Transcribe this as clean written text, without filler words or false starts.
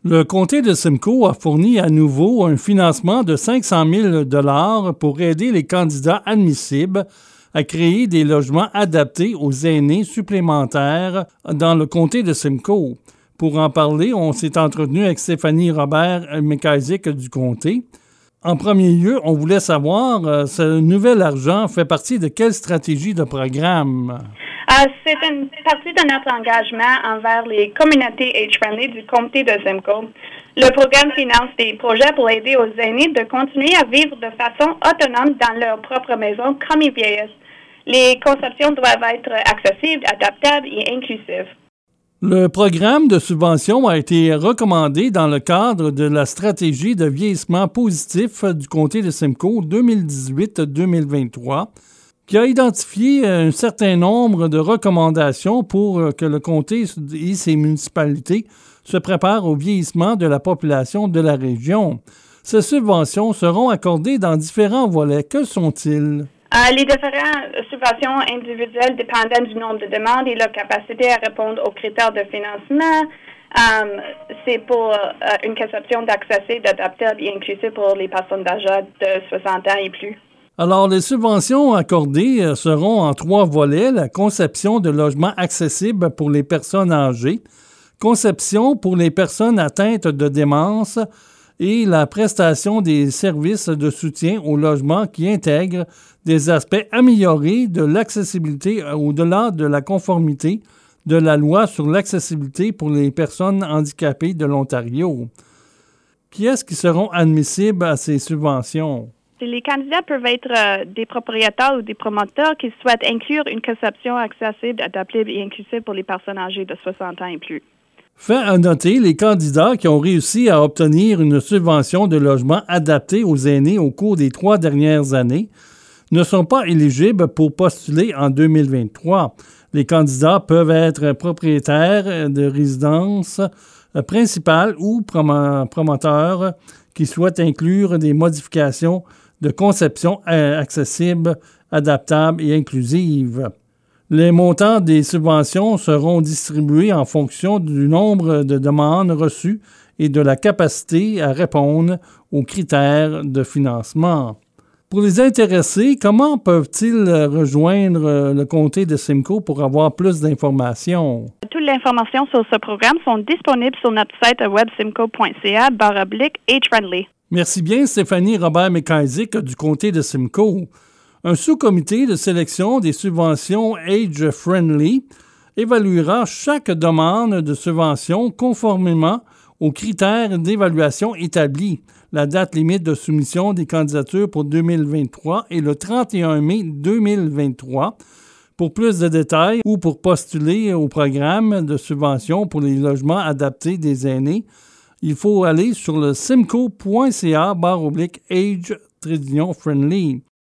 Le comté de Simcoe a fourni à nouveau un financement de 500 000 $ pour aider les candidats admissibles à créer des logements adaptés aux aînés supplémentaires dans le comté de Simcoe. Pour en parler, on s'est entretenu avec Stéphanie Robert-McIsaac du comté. En premier lieu, on voulait savoir, ce nouvel argent fait partie de quelle stratégie de programme? C'est une partie de notre engagement envers les communautés age-friendly du comté de Simcoe. Le programme finance des projets pour aider aux aînés de continuer à vivre de façon autonome dans leur propre maison comme ils vieillissent. Les conceptions doivent être accessibles, adaptables et inclusives. Le programme de subvention a été recommandé dans le cadre de la stratégie de vieillissement positif du comté de Simcoe 2018-2023, qui a identifié un certain nombre de recommandations pour que le comté et ses municipalités se préparent au vieillissement de la population de la région. Ces subventions seront accordées dans différents volets. Que sont-ils? Les différentes subventions individuelles dépendant du nombre de demandes et leur capacité à répondre aux critères de financement. C'est pour une conception d'accessible, adaptable et inclusive pour les personnes d'âge de 60 ans et plus. Alors, les subventions accordées seront en 3 volets. La conception de logements accessibles pour les personnes âgées, conception pour les personnes atteintes de démence et la prestation des services de soutien au logement qui intègrent des aspects améliorés de l'accessibilité au-delà de la conformité de la loi sur l'accessibilité pour les personnes handicapées de l'Ontario. Qui est-ce qui seront admissibles à ces subventions? Les candidats peuvent être des propriétaires ou des promoteurs qui souhaitent inclure une conception accessible, adaptable et inclusive pour les personnes âgées de 60 ans et plus. Fait à noter, les candidats qui ont réussi à obtenir une subvention de logement adaptée aux aînés au cours des 3 dernières années ne sont pas éligibles pour postuler en 2023. Les candidats peuvent être propriétaires de résidences principales ou promoteurs qui souhaitent inclure des modifications de conception accessible, adaptable et inclusive. Les montants des subventions seront distribués en fonction du nombre de demandes reçues et de la capacité à répondre aux critères de financement. Pour les intéressés, comment peuvent-ils rejoindre le comté de Simcoe pour avoir plus d'informations? Toutes les informations sur ce programme sont disponibles sur notre site web simcoe.ca/age-friendly. Merci bien, Stéphanie Robert-McIsaac du comté de Simcoe. Un sous-comité de sélection des subventions Age-Friendly évaluera chaque demande de subvention conformément aux critères d'évaluation établis. La date limite de soumission des candidatures pour 2023 est le 31 mai 2023. Pour plus de détails ou pour postuler au programme de subvention pour les logements adaptés des aînés, il faut aller sur le simcoe.ca/age-friendly.